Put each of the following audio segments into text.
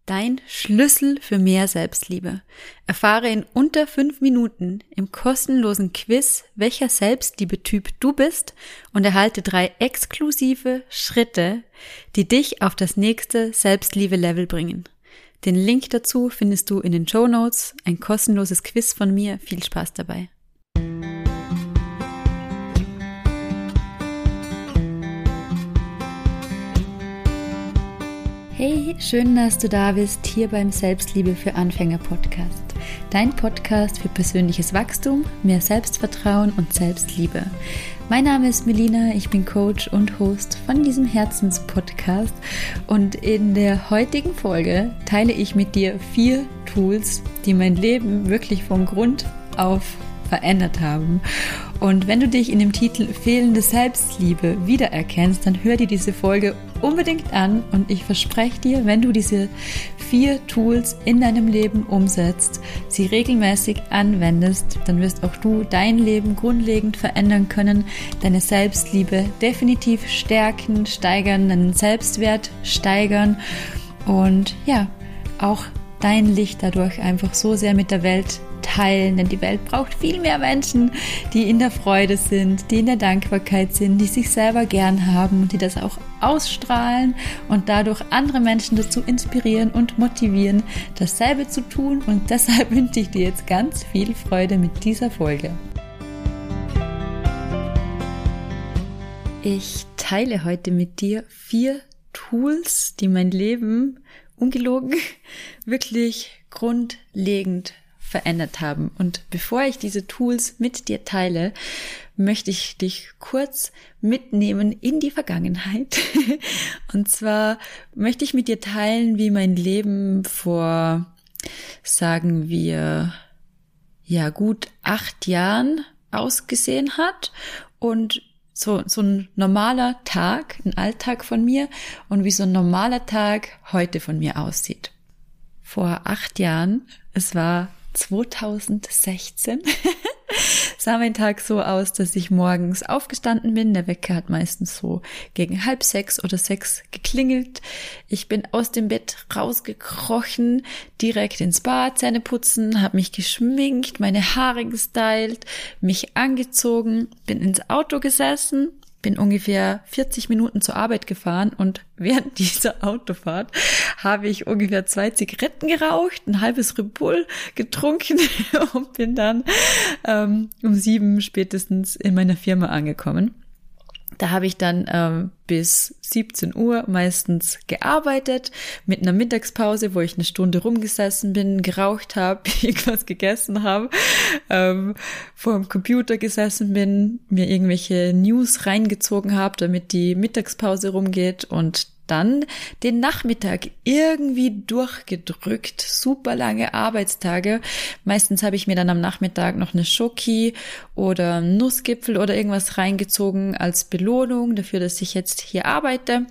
Dein Schlüssel für mehr Selbstliebe. Erfahre in unter 5 Minuten im kostenlosen Quiz, welcher Selbstliebe-Typ du bist und erhalte 3 exklusive Schritte, die dich auf das nächste Selbstliebe-Level bringen. Den Link dazu findest du in den Shownotes. Ein kostenloses Quiz von mir. Viel Spaß dabei. Hey, schön, dass du da bist, hier beim Selbstliebe für Anfänger Podcast. Dein Podcast für persönliches Wachstum, mehr Selbstvertrauen und Selbstliebe. Mein Name ist Melina, ich bin Coach und Host von diesem Herzenspodcast und in der heutigen Folge teile ich mit dir 4 Tools, die mein Leben wirklich von Grund auf verändert haben. Und wenn du dich in dem Titel Fehlende Selbstliebe wiedererkennst, dann hör dir diese Folge unbedingt an und ich verspreche dir, wenn du diese 4 Tools in deinem Leben umsetzt, sie regelmäßig anwendest, dann wirst auch du dein Leben grundlegend verändern können, deine Selbstliebe definitiv stärken, steigern, deinen Selbstwert steigern und ja, auch dein Licht dadurch einfach so sehr mit der Welt teilen, denn die Welt braucht viel mehr Menschen, die in der Freude sind, die in der Dankbarkeit sind, die sich selber gern haben und die das auch ausstrahlen und dadurch andere Menschen dazu inspirieren und motivieren, dasselbe zu tun. Und deshalb wünsche ich dir jetzt ganz viel Freude mit dieser Folge. Ich teile heute mit dir 4 Tools, die mein Leben ungelogen wirklich grundlegend verändert haben. Und bevor ich diese Tools mit dir teile, möchte ich dich kurz mitnehmen in die Vergangenheit. Und zwar möchte ich mit dir teilen, wie mein Leben vor, sagen wir, ja gut 8 Jahren ausgesehen hat und so ein normaler Tag, ein Alltag von mir und wie so ein normaler Tag heute von mir aussieht. Vor 8 Jahren, es war 2016, sah mein Tag so aus, dass ich morgens aufgestanden bin. Der Wecker hat meistens so gegen 5:30 oder 6 geklingelt. Ich bin aus dem Bett rausgekrochen, direkt ins Bad, Zähne putzen, habe mich geschminkt, meine Haare gestylt, mich angezogen, bin ins Auto gesessen, bin ungefähr 40 Minuten zur Arbeit gefahren und während dieser Autofahrt habe ich ungefähr 2 Zigaretten geraucht, ein halbes Red Bull getrunken und bin dann um 7 spätestens in meiner Firma angekommen. Da habe ich dann bis 17 Uhr meistens gearbeitet, mit einer Mittagspause, wo ich 1 Stunde rumgesessen bin, geraucht habe, irgendwas gegessen habe, vor dem Computer gesessen bin, mir irgendwelche News reingezogen habe, damit die Mittagspause rumgeht und dann den Nachmittag irgendwie durchgedrückt, super lange Arbeitstage. Meistens habe ich mir dann am Nachmittag noch eine Schoki oder einen Nussgipfel oder irgendwas reingezogen als Belohnung dafür, dass ich jetzt hier arbeite.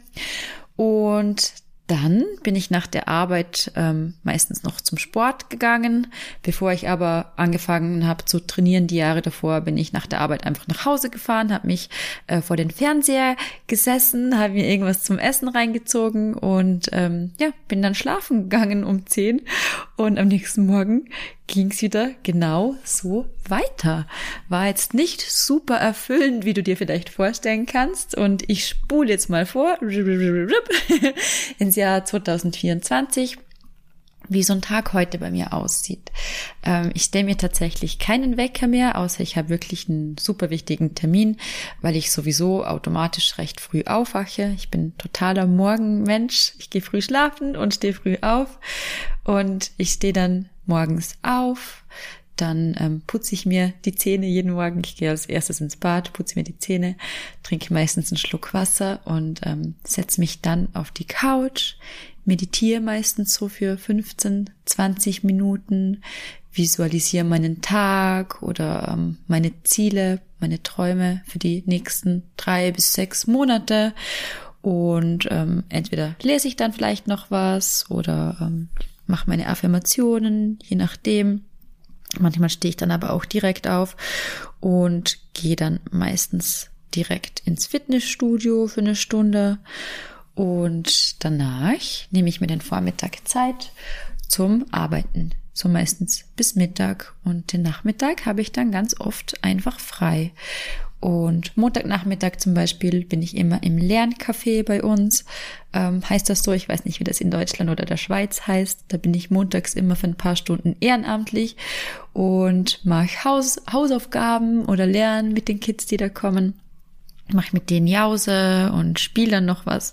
Und dann bin ich nach der Arbeit meistens noch zum Sport gegangen. Bevor ich aber angefangen habe zu trainieren, die Jahre davor, bin ich nach der Arbeit einfach nach Hause gefahren, habe mich vor den Fernseher gesessen, habe mir irgendwas zum Essen reingezogen und bin dann schlafen gegangen um 10 und am nächsten Morgen ging es wieder genau so weiter. War jetzt nicht super erfüllend, wie du dir vielleicht vorstellen kannst. Und ich spule jetzt mal vor ins Jahr 2024, wie so ein Tag heute bei mir aussieht. Ich stelle mir tatsächlich keinen Wecker mehr, außer ich habe wirklich einen super wichtigen Termin, weil ich sowieso automatisch recht früh aufwache. Ich bin totaler Morgenmensch. Ich gehe früh schlafen und stehe früh auf. Und ich stehe dann morgens auf, dann putze ich mir die Zähne jeden Morgen. Ich gehe als erstes ins Bad, putze mir die Zähne, trinke meistens einen Schluck Wasser und setze mich dann auf die Couch, meditiere meistens so für 15, 20 Minuten, visualisiere meinen Tag oder meine Ziele, meine Träume für die nächsten 3 bis 6 Monate. Und entweder lese ich dann vielleicht noch was oder mache meine Affirmationen, je nachdem. Manchmal stehe ich dann aber auch direkt auf und gehe dann meistens direkt ins Fitnessstudio für 1 Stunde Und danach nehme ich mir den Vormittag Zeit zum Arbeiten, so meistens bis Mittag. Und den Nachmittag habe ich dann ganz oft einfach frei. Und Montagnachmittag zum Beispiel bin ich immer im Lerncafé bei uns. Heißt das so? Ich weiß nicht, wie das in Deutschland oder der Schweiz heißt. Da bin ich montags immer für ein paar Stunden ehrenamtlich und mache Hausaufgaben oder lernen mit den Kids, die da kommen. Mache mit denen Jause und spiele dann noch was.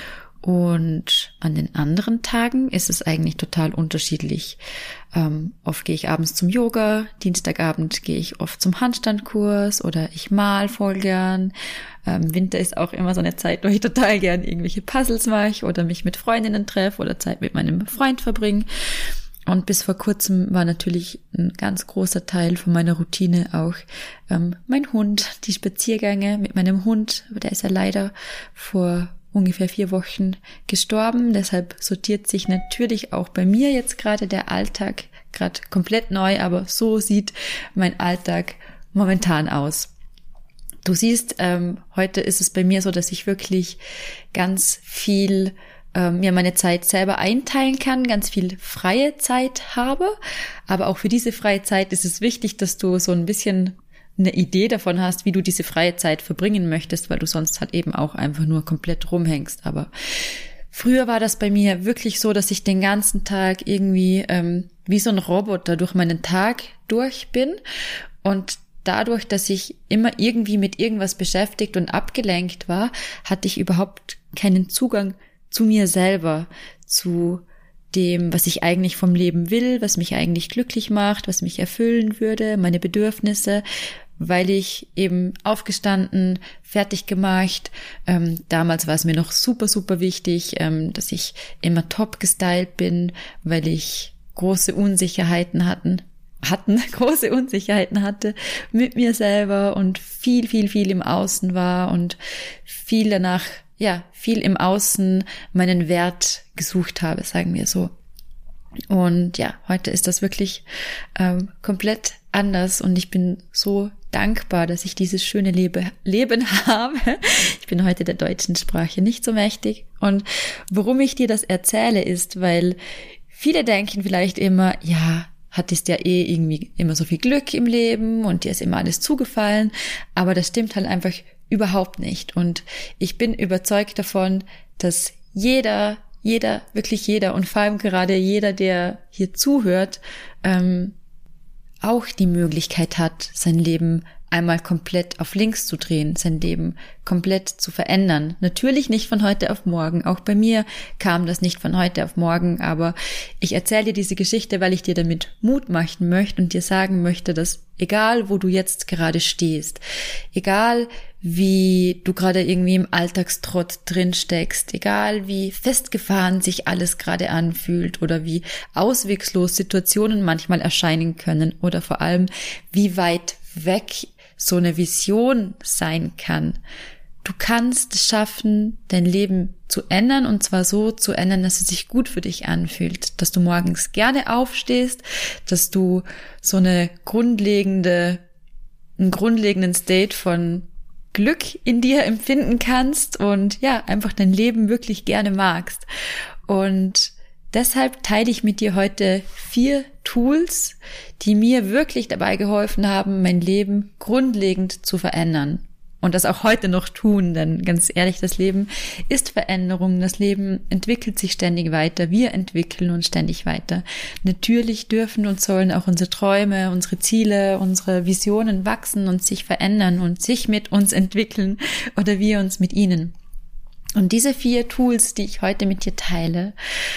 Und an den anderen Tagen ist es eigentlich total unterschiedlich. Oft gehe ich abends zum Yoga, Dienstagabend gehe ich oft zum Handstandkurs oder ich mal voll gern. Winter ist auch immer so eine Zeit, wo ich total gern irgendwelche Puzzles mache oder mich mit Freundinnen treffe oder Zeit mit meinem Freund verbringe. Und bis vor kurzem war natürlich ein ganz großer Teil von meiner Routine auch mein Hund, die Spaziergänge mit meinem Hund. Aber der ist ja leider vor ungefähr 4 Wochen gestorben. Deshalb sortiert sich natürlich auch bei mir jetzt gerade der Alltag gerade komplett neu, aber so sieht mein Alltag momentan aus. Du siehst, heute ist es bei mir so, dass ich wirklich ganz viel mir meine Zeit selber einteilen kann, ganz viel freie Zeit habe. Aber auch für diese freie Zeit ist es wichtig, dass du so ein bisschen eine Idee davon hast, wie du diese freie Zeit verbringen möchtest, weil du sonst halt eben auch einfach nur komplett rumhängst. Aber früher war das bei mir wirklich so, dass ich den ganzen Tag irgendwie wie so ein Roboter durch meinen Tag durch bin und dadurch, dass ich immer irgendwie mit irgendwas beschäftigt und abgelenkt war, hatte ich überhaupt keinen Zugang zu mir selber, zu dem, was ich eigentlich vom Leben will, was mich eigentlich glücklich macht, was mich erfüllen würde, meine Bedürfnisse, weil ich eben aufgestanden, fertig gemacht. Damals war es mir noch super, super wichtig, dass ich immer top gestylt bin, weil ich große Unsicherheiten hatte mit mir selber und viel im Außen war und viel danach, viel im Außen meinen Wert gesucht habe, sagen wir so. Und ja, heute ist das wirklich komplett anders und ich bin so dankbar, dass ich dieses schöne Leben habe. Ich bin heute der deutschen Sprache nicht so mächtig. Und warum ich dir das erzähle, ist, weil viele denken vielleicht immer, ja, hattest ja irgendwie immer so viel Glück im Leben und dir ist immer alles zugefallen, aber das stimmt halt einfach überhaupt nicht. Und ich bin überzeugt davon, dass jeder, wirklich jeder und vor allem gerade jeder, der hier zuhört, auch die Möglichkeit hat, sein Leben einmal komplett auf links zu drehen, sein Leben komplett zu verändern. Natürlich nicht von heute auf morgen. Auch bei mir kam das nicht von heute auf morgen, aber ich erzähle dir diese Geschichte, weil ich dir damit Mut machen möchte und dir sagen möchte, dass egal, wo du jetzt gerade stehst, egal wie du gerade irgendwie im Alltagstrott drin steckst, egal wie festgefahren sich alles gerade anfühlt oder wie auswegslos Situationen manchmal erscheinen können oder vor allem wie weit weg so eine Vision sein kann. Du kannst es schaffen, dein Leben zu ändern und zwar so zu ändern, dass es sich gut für dich anfühlt, dass du morgens gerne aufstehst, dass du so einen grundlegenden State von Glück in dir empfinden kannst und ja, einfach dein Leben wirklich gerne magst. Und deshalb teile ich mit dir heute 4 Tools, die mir wirklich dabei geholfen haben, mein Leben grundlegend zu verändern. Und das auch heute noch tun, denn ganz ehrlich, das Leben ist Veränderung, das Leben entwickelt sich ständig weiter, wir entwickeln uns ständig weiter. Natürlich dürfen und sollen auch unsere Träume, unsere Ziele, unsere Visionen wachsen und sich verändern und sich mit uns entwickeln oder wir uns mit ihnen. Und diese 4 Tools, die ich heute mit dir teile,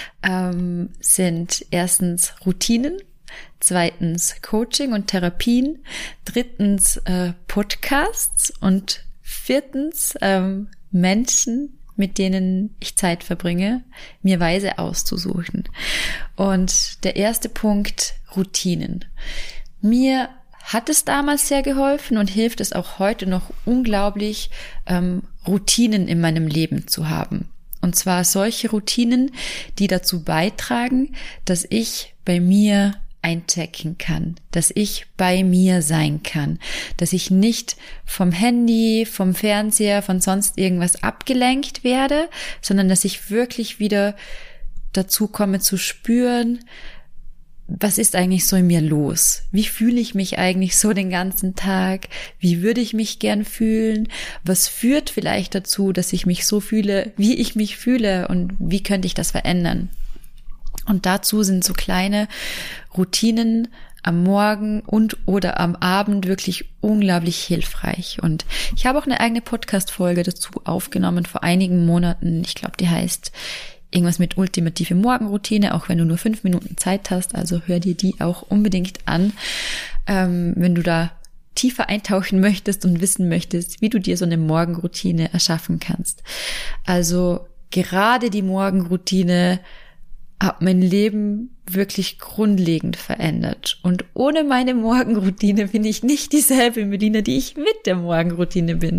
sind erstens Routinen, zweitens Coaching und Therapien, drittens Podcasts und viertens Menschen, mit denen ich Zeit verbringe, mir Weise auszusuchen. Und der erste Punkt, Routinen. Mir hat es damals sehr geholfen und hilft es auch heute noch unglaublich, Routinen in meinem Leben zu haben. Und zwar solche Routinen, die dazu beitragen, dass ich bei mir einchecken kann, dass ich bei mir sein kann, dass ich nicht vom Handy, vom Fernseher, von sonst irgendwas abgelenkt werde, sondern dass ich wirklich wieder dazu komme zu spüren, was ist eigentlich so in mir los? Wie fühle ich mich eigentlich so den ganzen Tag? Wie würde ich mich gern fühlen? Was führt vielleicht dazu, dass ich mich so fühle, wie ich mich fühle, und wie könnte ich das verändern? Und dazu sind so kleine Routinen am Morgen und oder am Abend wirklich unglaublich hilfreich. Und ich habe auch eine eigene Podcast-Folge dazu aufgenommen vor einigen Monaten. Ich glaube, die heißt irgendwas mit ultimative Morgenroutine, auch wenn du nur 5 Minuten Zeit hast. Also hör dir die auch unbedingt an, wenn du da tiefer eintauchen möchtest und wissen möchtest, wie du dir so eine Morgenroutine erschaffen kannst. Also gerade die Morgenroutine hat mein Leben wirklich grundlegend verändert. Und ohne meine Morgenroutine bin ich nicht dieselbe Melina, die ich mit der Morgenroutine bin.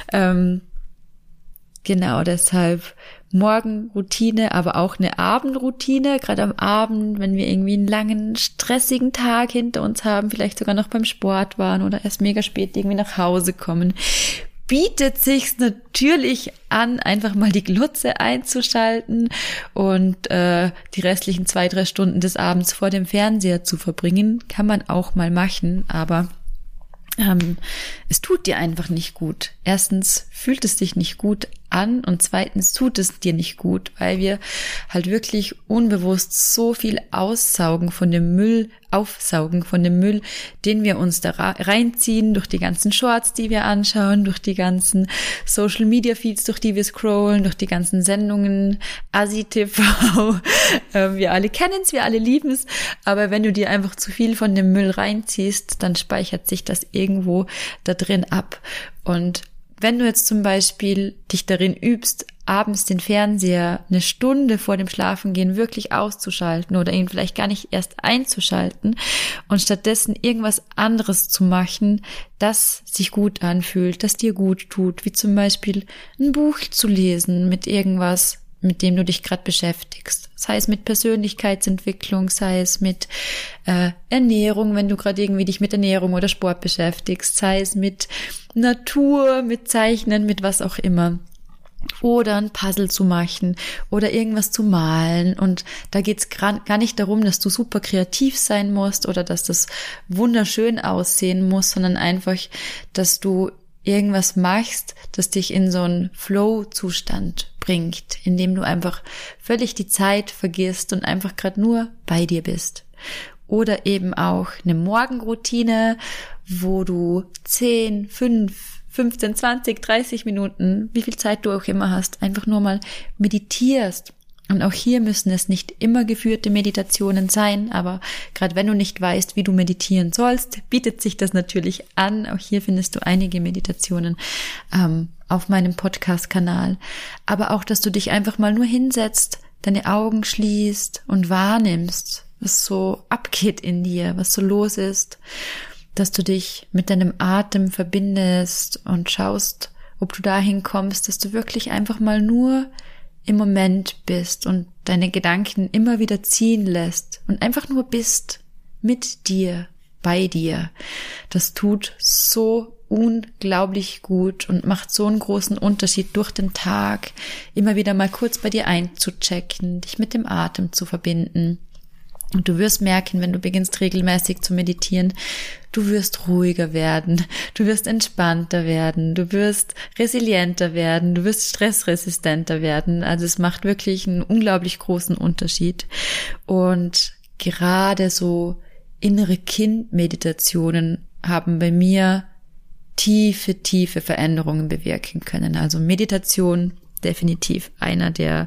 Genau deshalb Morgenroutine, aber auch eine Abendroutine. Gerade am Abend, wenn wir irgendwie einen langen, stressigen Tag hinter uns haben, vielleicht sogar noch beim Sport waren oder erst mega spät irgendwie nach Hause kommen, bietet sich's natürlich an, einfach mal die Glotze einzuschalten und die restlichen 2-3 Stunden des Abends vor dem Fernseher zu verbringen. Kann man auch mal machen, aber es tut dir einfach nicht gut. Erstens fühlt es dich nicht gut an und zweitens tut es dir nicht gut, weil wir halt wirklich unbewusst so viel aufsaugen von dem Müll, den wir uns da reinziehen, durch die ganzen Shorts, die wir anschauen, durch die ganzen Social Media Feeds, durch die wir scrollen, durch die ganzen Sendungen, Asi TV. Wir alle kennen es, wir alle lieben es, aber wenn du dir einfach zu viel von dem Müll reinziehst, dann speichert sich das irgendwo da drin ab. Und wenn du jetzt zum Beispiel dich darin übst, abends den Fernseher 1 Stunde vor dem Schlafengehen wirklich auszuschalten oder ihn vielleicht gar nicht erst einzuschalten und stattdessen irgendwas anderes zu machen, das sich gut anfühlt, das dir gut tut, wie zum Beispiel ein Buch zu lesen mit irgendwas, mit dem du dich gerade beschäftigst. Sei es mit Persönlichkeitsentwicklung, sei es mit Ernährung, wenn du gerade irgendwie dich mit Ernährung oder Sport beschäftigst, sei es mit Natur, mit Zeichnen, mit was auch immer. Oder ein Puzzle zu machen oder irgendwas zu malen. Und da geht's gar nicht darum, dass du super kreativ sein musst oder dass das wunderschön aussehen muss, sondern einfach, dass du irgendwas machst, das dich in so einen Flow-Zustand bringt, in dem du einfach völlig die Zeit vergisst und einfach gerade nur bei dir bist. Oder eben auch eine Morgenroutine, wo du 10, 5, 15, 20, 30 Minuten, wie viel Zeit du auch immer hast, einfach nur mal meditierst. Und auch hier müssen es nicht immer geführte Meditationen sein, aber gerade wenn du nicht weißt, wie du meditieren sollst, bietet sich das natürlich an. Auch hier findest du einige Meditationen auf meinem Podcast-Kanal. Aber auch, dass du dich einfach mal nur hinsetzt, deine Augen schließt und wahrnimmst, was so abgeht in dir, was so los ist, dass du dich mit deinem Atem verbindest und schaust, ob du dahin kommst, dass du wirklich einfach mal nur im Moment bist und deine Gedanken immer wieder ziehen lässt und einfach nur bist mit dir, bei dir. Das tut so unglaublich gut und macht so einen großen Unterschied durch den Tag, immer wieder mal kurz bei dir einzuchecken, dich mit dem Atem zu verbinden. Und du wirst merken, wenn du beginnst regelmäßig zu meditieren, du wirst ruhiger werden, du wirst entspannter werden, du wirst resilienter werden, du wirst stressresistenter werden. Also es macht wirklich einen unglaublich großen Unterschied. Und gerade so innere Kind-Meditationen haben bei mir tiefe Veränderungen bewirken können. Also Meditation definitiv einer der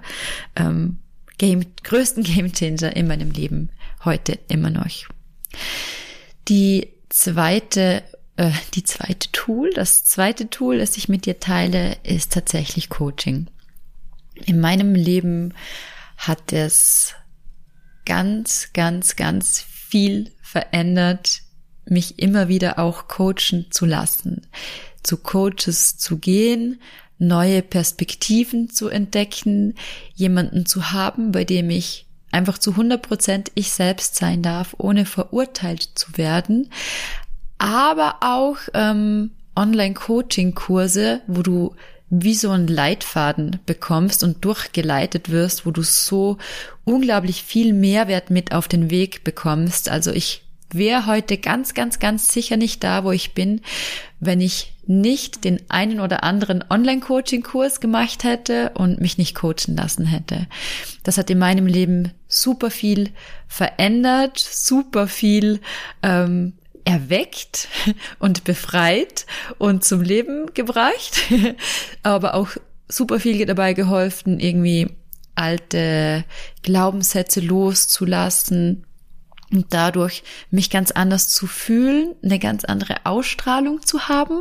größten Gamechanger in meinem Leben heute immer noch. Das zweite Tool, das ich mit dir teile, ist tatsächlich Coaching. In meinem Leben hat es ganz viel verändert, mich immer wieder auch coachen zu lassen, zu Coaches zu gehen, neue Perspektiven zu entdecken, jemanden zu haben, bei dem ich einfach zu 100% ich selbst sein darf, ohne verurteilt zu werden. Aber auch Online-Coaching-Kurse, wo du wie so einen Leitfaden bekommst und durchgeleitet wirst, wo du so unglaublich viel Mehrwert mit auf den Weg bekommst. Also ich wäre heute ganz, ganz, ganz sicher nicht da, wo ich bin, wenn ich nicht den einen oder anderen Online-Coaching-Kurs gemacht hätte und mich nicht coachen lassen hätte. Das hat in meinem Leben super viel verändert, super viel erweckt und befreit und zum Leben gebracht, aber auch super viel dabei geholfen, irgendwie alte Glaubenssätze loszulassen und dadurch mich ganz anders zu fühlen, eine ganz andere Ausstrahlung zu haben,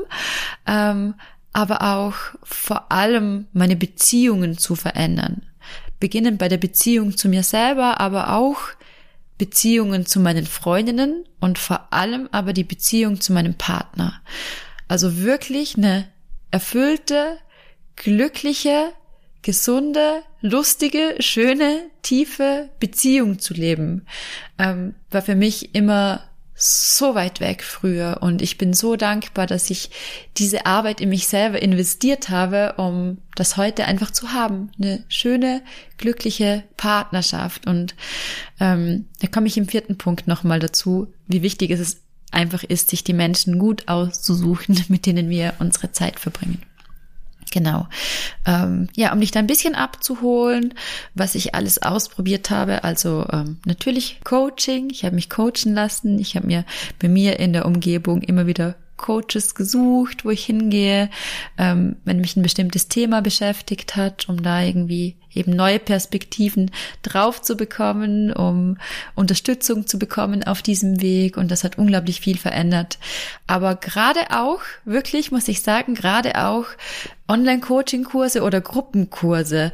aber auch vor allem meine Beziehungen zu verändern. Beginnend bei der Beziehung zu mir selber, aber auch Beziehungen zu meinen Freundinnen und vor allem aber die Beziehung zu meinem Partner. Also wirklich eine erfüllte, glückliche, gesunde, lustige, schöne, tiefe Beziehung zu leben. War für mich immer so weit weg früher und ich bin so dankbar, dass ich diese Arbeit in mich selber investiert habe, um das heute einfach zu haben. Eine schöne, glückliche Partnerschaft. Und da komme ich im 4. Punkt nochmal dazu, wie wichtig es einfach ist, sich die Menschen gut auszusuchen, mit denen wir unsere Zeit verbringen. Genau. Um dich da ein bisschen abzuholen, was ich alles ausprobiert habe. Also natürlich Coaching. Ich habe mich coachen lassen. Ich habe mir bei mir in der Umgebung immer wieder Coaches gesucht, wo ich hingehe, wenn mich ein bestimmtes Thema beschäftigt hat, um da irgendwie eben neue Perspektiven drauf zu bekommen, um Unterstützung zu bekommen auf diesem Weg. Und das hat unglaublich viel verändert. Aber gerade auch, wirklich muss ich sagen, gerade auch Online-Coaching-Kurse oder Gruppenkurse,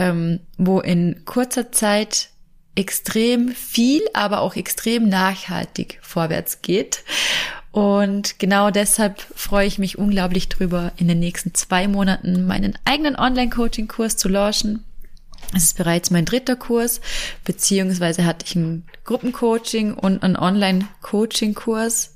wo in kurzer Zeit extrem viel, aber auch extrem nachhaltig vorwärts geht. Und genau deshalb freue ich mich unglaublich drüber, in den nächsten 2 Monaten meinen eigenen Online-Coaching-Kurs zu launchen. Es ist bereits mein 3. Kurs, beziehungsweise hatte ich ein Gruppencoaching und einen Online-Coaching-Kurs.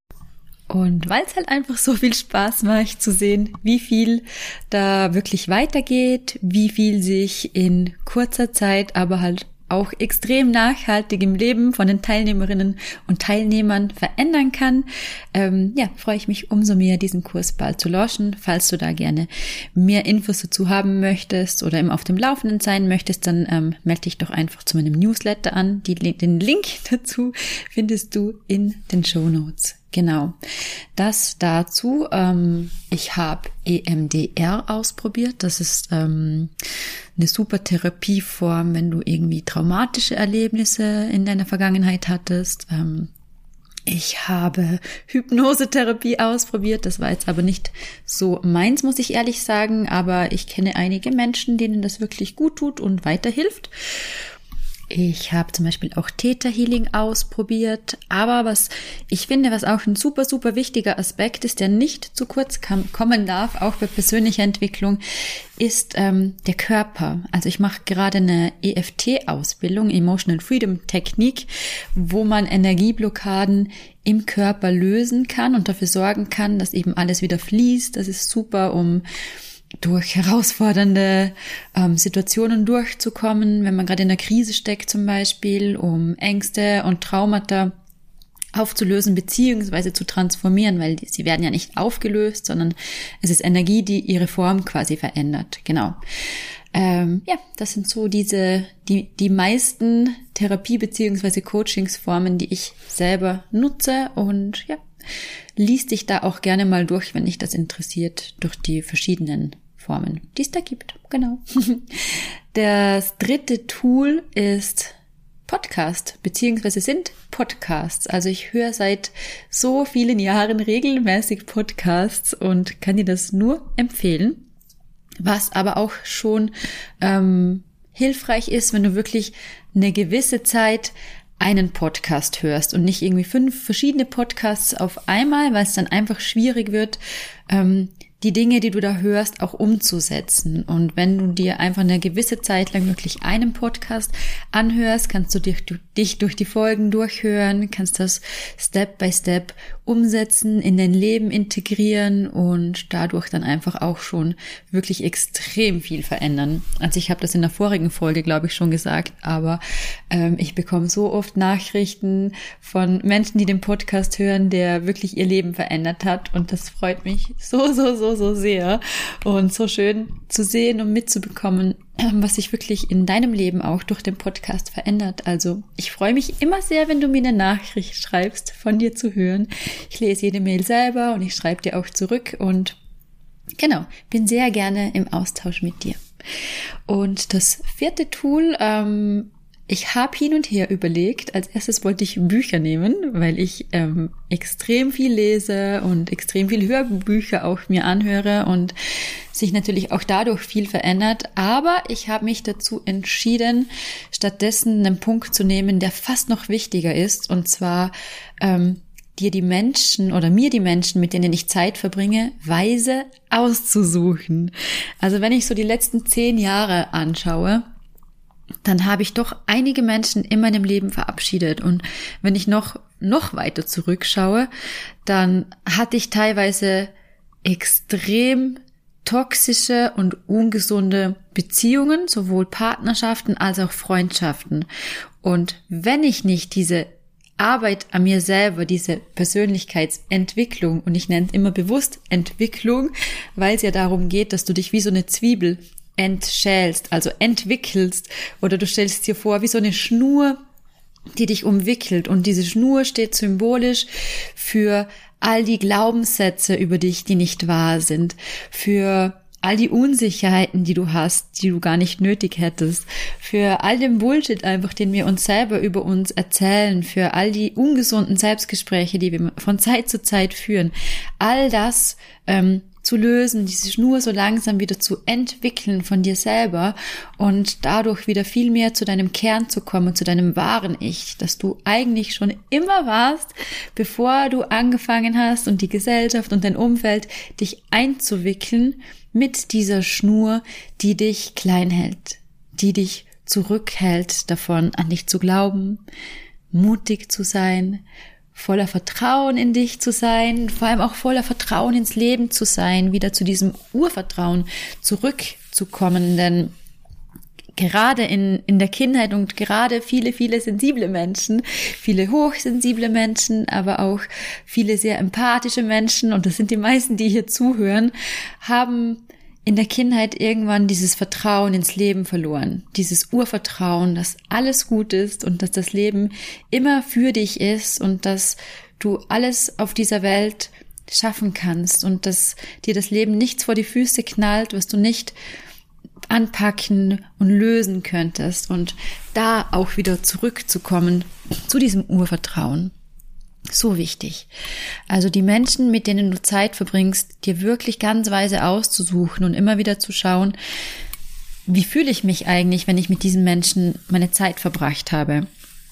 Und weil es halt einfach so viel Spaß macht zu sehen, wie viel da wirklich weitergeht, wie viel sich in kurzer Zeit, aber halt auch extrem nachhaltig im Leben von den Teilnehmerinnen und Teilnehmern verändern kann, freue ich mich umso mehr, diesen Kurs bald zu launchen. Falls du da gerne mehr Infos dazu haben möchtest oder immer auf dem Laufenden sein möchtest, dann melde dich doch einfach zu meinem Newsletter an. Den Link dazu findest du in den Shownotes. Genau, das dazu. Ich habe EMDR ausprobiert. Das ist eine super Therapieform, wenn du irgendwie traumatische Erlebnisse in deiner Vergangenheit hattest. Ich habe Hypnosetherapie ausprobiert. Das war jetzt aber nicht so meins, muss ich ehrlich sagen. Aber ich kenne einige Menschen, denen das wirklich gut tut und weiterhilft. Ich habe zum Beispiel auch Theta Healing ausprobiert, aber was ich finde, was auch ein super, super wichtiger Aspekt ist, der nicht zu kurz kommen darf, auch bei persönlicher Entwicklung, ist der Körper. Also ich mache gerade eine EFT-Ausbildung, Emotional Freedom Technik, wo man Energieblockaden im Körper lösen kann und dafür sorgen kann, dass eben alles wieder fließt. Das ist super, um durch herausfordernde Situationen durchzukommen, wenn man gerade in einer Krise steckt zum Beispiel, um Ängste und Traumata aufzulösen beziehungsweise zu transformieren, weil sie werden ja nicht aufgelöst, sondern es ist Energie, die ihre Form quasi verändert. Genau. Das sind so die meisten Therapie- beziehungsweise Coachingsformen, die ich selber nutze und lies dich da auch gerne mal durch, wenn dich das interessiert, durch die verschiedenen Formen, die es da gibt. Genau. Das 3. Tool ist Podcast, beziehungsweise sind Podcasts. Also ich höre seit so vielen Jahren regelmäßig Podcasts und kann dir das nur empfehlen. Was aber auch schon hilfreich ist, wenn du wirklich eine gewisse Zeit einen Podcast hörst und nicht irgendwie 5 verschiedene Podcasts auf einmal, weil es dann einfach schwierig wird, die Dinge, die du da hörst, auch umzusetzen. Und wenn du dir einfach eine gewisse Zeit lang wirklich einen Podcast anhörst, kannst du dich durch die Folgen durchhören, kannst das Step by Step umsetzen, in dein Leben integrieren und dadurch dann einfach auch schon wirklich extrem viel verändern. Also ich habe das in der vorigen Folge, glaube ich, schon gesagt, aber ich bekomme so oft Nachrichten von Menschen, die den Podcast hören, der wirklich ihr Leben verändert hat, und das freut mich so sehr und so schön zu sehen und mitzubekommen, was sich wirklich in deinem Leben auch durch den Podcast verändert. Also ich freue mich immer sehr, wenn du mir eine Nachricht schreibst, von dir zu hören. Ich lese jede Mail selber und ich schreibe dir auch zurück und genau, bin sehr gerne im Austausch mit dir. Und das 4. Tool, ich habe hin und her überlegt. Als erstes wollte ich Bücher nehmen, weil ich extrem viel lese und extrem viel Hörbücher auch mir anhöre und sich natürlich auch dadurch viel verändert. Aber ich habe mich dazu entschieden, stattdessen einen Punkt zu nehmen, der fast noch wichtiger ist, und zwar mir die Menschen, mit denen ich Zeit verbringe, weise auszusuchen. Also wenn ich so die letzten 10 Jahre anschaue, dann habe ich doch einige Menschen in meinem Leben verabschiedet. Und wenn ich noch weiter zurückschaue, dann hatte ich teilweise extrem toxische und ungesunde Beziehungen, sowohl Partnerschaften als auch Freundschaften. Und wenn ich nicht diese Arbeit an mir selber, diese Persönlichkeitsentwicklung, und ich nenne es immer bewusst Entwicklung, weil es ja darum geht, dass du dich wie so eine Zwiebel entschälst, also entwickelst, oder du stellst dir vor wie so eine Schnur, die dich umwickelt, und diese Schnur steht symbolisch für all die Glaubenssätze über dich, die nicht wahr sind, für all die Unsicherheiten, die du hast, die du gar nicht nötig hättest, für all den Bullshit einfach, den wir uns selber über uns erzählen, für all die ungesunden Selbstgespräche, die wir von Zeit zu Zeit führen, all das zu lösen, diese Schnur so langsam wieder zu entwickeln von dir selber und dadurch wieder viel mehr zu deinem Kern zu kommen, zu deinem wahren Ich, das du eigentlich schon immer warst, bevor du angefangen hast und die Gesellschaft und dein Umfeld dich einzuwickeln mit dieser Schnur, die dich klein hält, die dich zurückhält davon, an dich zu glauben, mutig zu sein, voller Vertrauen in dich zu sein, vor allem auch voller Vertrauen ins Leben zu sein, wieder zu diesem Urvertrauen zurückzukommen, denn gerade in der Kindheit und gerade viele sensible Menschen, viele hochsensible Menschen, aber auch viele sehr empathische Menschen, und das sind die meisten, die hier zuhören, haben in der Kindheit irgendwann dieses Vertrauen ins Leben verloren. Dieses Urvertrauen, dass alles gut ist und dass das Leben immer für dich ist und dass du alles auf dieser Welt schaffen kannst und dass dir das Leben nichts vor die Füße knallt, was du nicht anpacken und lösen könntest, und da auch wieder zurückzukommen zu diesem Urvertrauen. So wichtig. Also die Menschen, mit denen du Zeit verbringst, dir wirklich ganz weise auszusuchen und immer wieder zu schauen, wie fühle ich mich eigentlich, wenn ich mit diesen Menschen meine Zeit verbracht habe?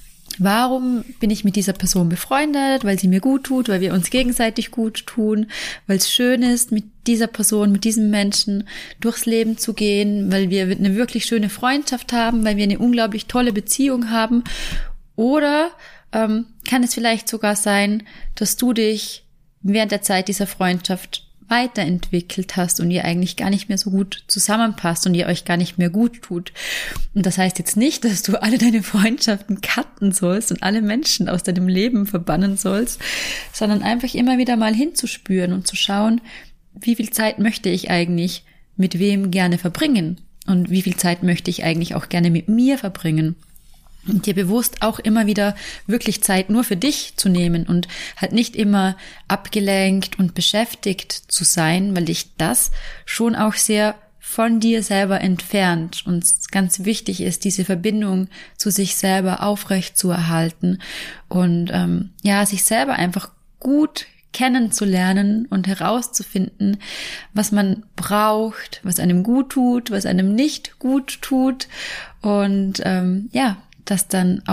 Warum bin ich mit dieser Person befreundet? Weil sie mir gut tut, weil wir uns gegenseitig gut tun, weil es schön ist, mit dieser Person, mit diesem Menschen durchs Leben zu gehen, weil wir eine wirklich schöne Freundschaft haben, weil wir eine unglaublich tolle Beziehung haben? Oder kann es vielleicht sogar sein, dass du dich während der Zeit dieser Freundschaft weiterentwickelt hast und ihr eigentlich gar nicht mehr so gut zusammenpasst und ihr euch gar nicht mehr gut tut. Und das heißt jetzt nicht, dass du alle deine Freundschaften cutten sollst und alle Menschen aus deinem Leben verbannen sollst, sondern einfach immer wieder mal hinzuspüren und zu schauen, wie viel Zeit möchte ich eigentlich mit wem gerne verbringen und wie viel Zeit möchte ich eigentlich auch gerne mit mir verbringen. Und dir bewusst auch immer wieder wirklich Zeit nur für dich zu nehmen und halt nicht immer abgelenkt und beschäftigt zu sein, weil dich das schon auch sehr von dir selber entfernt und ganz wichtig ist, diese Verbindung zu sich selber aufrecht zu erhalten und sich selber einfach gut kennenzulernen und herauszufinden, was man braucht, was einem gut tut, was einem nicht gut tut und das dann auch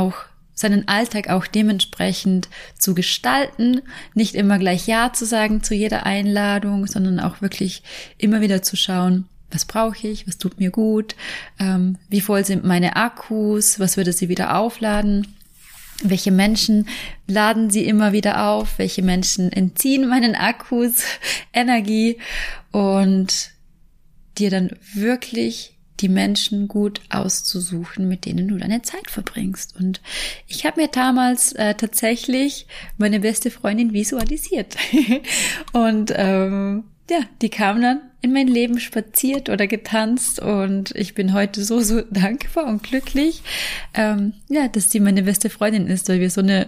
seinen Alltag auch dementsprechend zu gestalten, nicht immer gleich Ja zu sagen zu jeder Einladung, sondern auch wirklich immer wieder zu schauen, was brauche ich, was tut mir gut, wie voll sind meine Akkus, was würde sie wieder aufladen, welche Menschen laden sie immer wieder auf, welche Menschen entziehen meinen Akkus Energie und dir dann wirklich die Menschen gut auszusuchen, mit denen du deine Zeit verbringst. Und ich habe mir damals tatsächlich meine beste Freundin visualisiert. Und die kam dann in mein Leben spaziert oder getanzt und ich bin heute so dankbar und glücklich, dass sie meine beste Freundin ist, weil wir so eine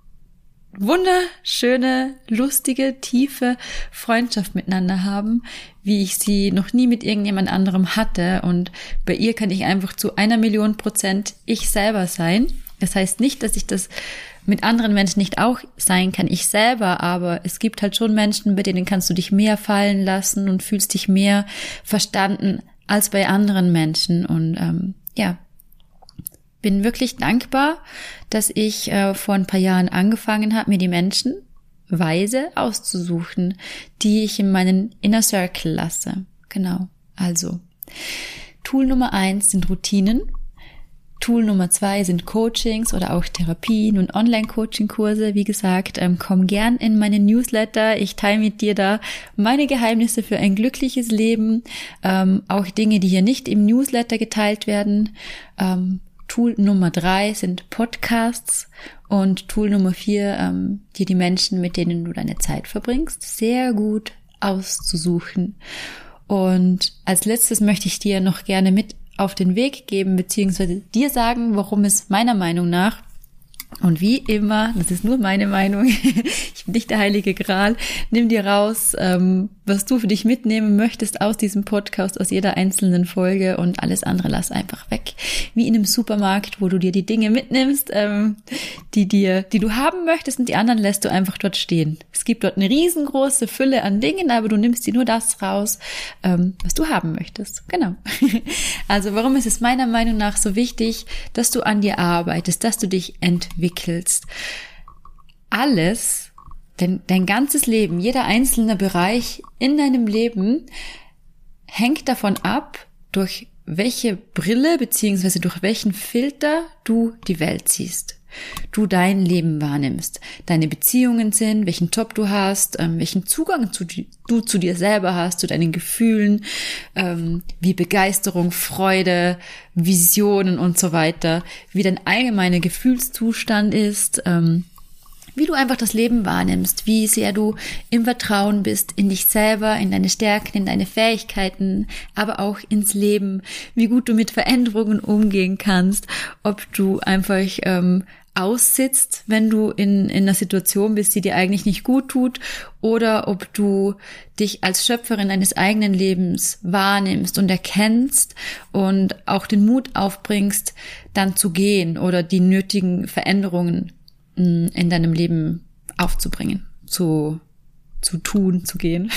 wunderschöne, lustige, tiefe Freundschaft miteinander haben, wie ich sie noch nie mit irgendjemand anderem hatte. Und bei ihr kann ich einfach zu 1.000.000% ich selber sein. Das heißt nicht, dass ich das mit anderen Menschen nicht auch sein kann, ich selber, aber es gibt halt schon Menschen, bei denen kannst du dich mehr fallen lassen und fühlst dich mehr verstanden als bei anderen Menschen. Und bin wirklich dankbar, dass ich vor ein paar Jahren angefangen habe, mir die Menschen weise auszusuchen, die ich in meinen Inner Circle lasse. Genau, also Tool Nummer 1 sind Routinen. Tool Nummer 2 sind Coachings oder auch Therapien und Online-Coaching-Kurse. Wie gesagt, komm gern in meine Newsletter. Ich teile mit dir da meine Geheimnisse für ein glückliches Leben. Auch Dinge, die hier nicht im Newsletter geteilt werden. Tool Nummer 3 sind Podcasts und Tool Nummer 4, dir die Menschen, mit denen du deine Zeit verbringst, sehr gut auszusuchen. Und als letztes möchte ich dir noch gerne mit auf den Weg geben, beziehungsweise dir sagen, warum es meiner Meinung nach, und wie immer, das ist nur meine Meinung, ich bin nicht der heilige Gral, nimm dir raus, was du für dich mitnehmen möchtest aus diesem Podcast, aus jeder einzelnen Folge und alles andere lass einfach weg. Wie in einem Supermarkt, wo du dir die Dinge mitnimmst, die du haben möchtest und die anderen lässt du einfach dort stehen. Es gibt dort eine riesengroße Fülle an Dingen, aber du nimmst dir nur das raus, was du haben möchtest. Genau. Also warum ist es meiner Meinung nach so wichtig, dass du an dir arbeitest, dass du dich entwickelst? Alles, dein ganzes Leben, jeder einzelne Bereich in deinem Leben hängt davon ab, durch welche Brille beziehungsweise durch welchen Filter du die Welt siehst. Du dein Leben wahrnimmst, deine Beziehungen sind, welchen Job du hast, welchen Zugang du zu dir selber hast, zu deinen Gefühlen, wie Begeisterung, Freude, Visionen und so weiter, wie dein allgemeiner Gefühlszustand ist, wie du einfach das Leben wahrnimmst, wie sehr du im Vertrauen bist in dich selber, in deine Stärken, in deine Fähigkeiten, aber auch ins Leben, wie gut du mit Veränderungen umgehen kannst, ob du einfach aussitzt, wenn du in einer Situation bist, die dir eigentlich nicht gut tut, oder ob du dich als Schöpferin deines eigenen Lebens wahrnimmst und erkennst und auch den Mut aufbringst, dann zu gehen oder die nötigen Veränderungen in deinem Leben aufzubringen, zu gehen.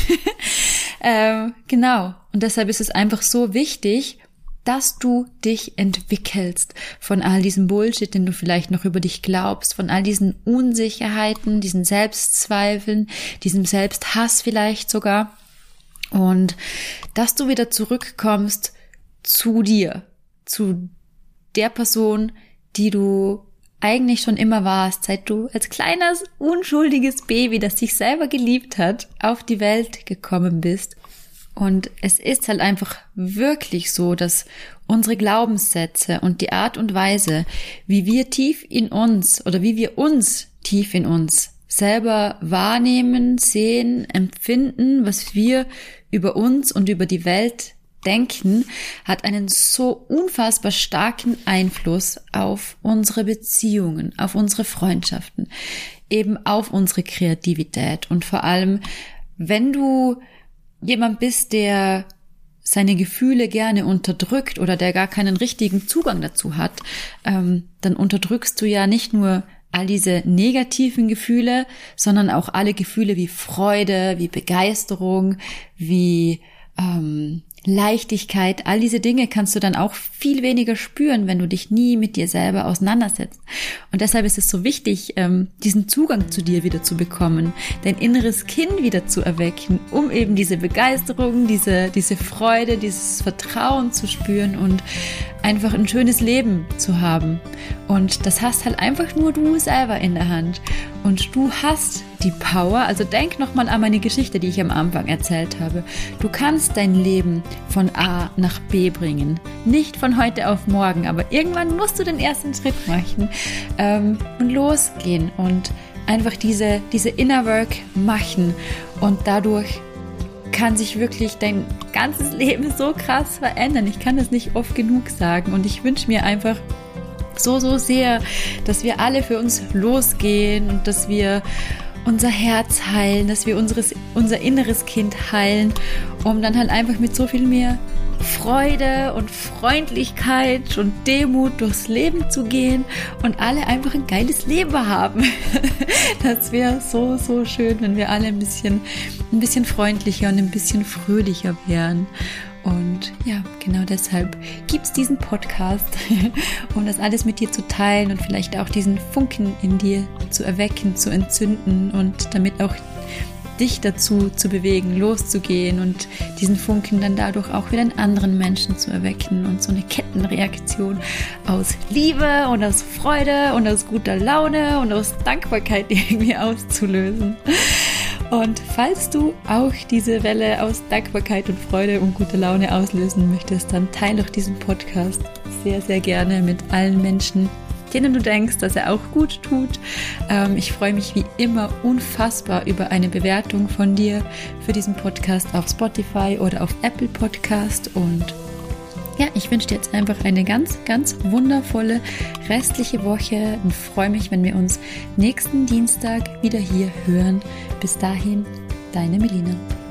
Genau. Und deshalb ist es einfach so wichtig, dass du dich entwickelst von all diesem Bullshit, den du vielleicht noch über dich glaubst, von all diesen Unsicherheiten, diesen Selbstzweifeln, diesem Selbsthass vielleicht sogar. Und dass du wieder zurückkommst zu dir, zu der Person, die du eigentlich schon immer warst, seit du als kleines, unschuldiges Baby, das sich selber geliebt hat, auf die Welt gekommen bist. Und es ist halt einfach wirklich so, dass unsere Glaubenssätze und die Art und Weise, wie wir tief in uns oder wie wir uns tief in uns selber wahrnehmen, sehen, empfinden, was wir über uns und über die Welt denken, hat einen so unfassbar starken Einfluss auf unsere Beziehungen, auf unsere Freundschaften, eben auf unsere Kreativität. Und vor allem, wenn du jemand bist, der seine Gefühle gerne unterdrückt oder der gar keinen richtigen Zugang dazu hat, dann unterdrückst du ja nicht nur all diese negativen Gefühle, sondern auch alle Gefühle wie Freude, wie Begeisterung, wie Leichtigkeit, all diese Dinge kannst du dann auch viel weniger spüren, wenn du dich nie mit dir selber auseinandersetzt. Und deshalb ist es so wichtig, diesen Zugang zu dir wieder zu bekommen, dein inneres Kind wieder zu erwecken, um eben diese Begeisterung, diese Freude, dieses Vertrauen zu spüren und einfach ein schönes Leben zu haben. Und das hast halt einfach nur du selber in der Hand. Und du hast die Power, also denk nochmal an meine Geschichte, die ich am Anfang erzählt habe. Du kannst dein Leben von A nach B bringen. Nicht von heute auf morgen, aber irgendwann musst du den ersten Schritt machen und losgehen und einfach diese Inner Work machen. Und dadurch kann sich wirklich dein ganzes Leben so krass verändern. Ich kann das nicht oft genug sagen. Und ich wünsche mir einfach so sehr, dass wir alle für uns losgehen und dass wir unser Herz heilen, dass wir unser inneres Kind heilen, um dann halt einfach mit so viel mehr Freude und Freundlichkeit und Demut durchs Leben zu gehen und alle einfach ein geiles Leben haben. Das wäre so schön, wenn wir alle ein bisschen freundlicher und ein bisschen fröhlicher wären. Und ja, genau deshalb gibt's diesen Podcast, um das alles mit dir zu teilen und vielleicht auch diesen Funken in dir zu erwecken, zu entzünden und damit auch dich dazu zu bewegen, loszugehen und diesen Funken dann dadurch auch wieder in anderen Menschen zu erwecken und so eine Kettenreaktion aus Liebe und aus Freude und aus guter Laune und aus Dankbarkeit irgendwie auszulösen. Und falls du auch diese Welle aus Dankbarkeit und Freude und guter Laune auslösen möchtest, dann teile doch diesen Podcast sehr gerne mit allen Menschen, denen du denkst, dass er auch gut tut. Ich freue mich wie immer unfassbar über eine Bewertung von dir für diesen Podcast auf Spotify oder auf Apple Podcast. Und ja, ich wünsche dir jetzt einfach eine ganz wundervolle restliche Woche und freue mich, wenn wir uns nächsten Dienstag wieder hier hören. Bis dahin, deine Melina.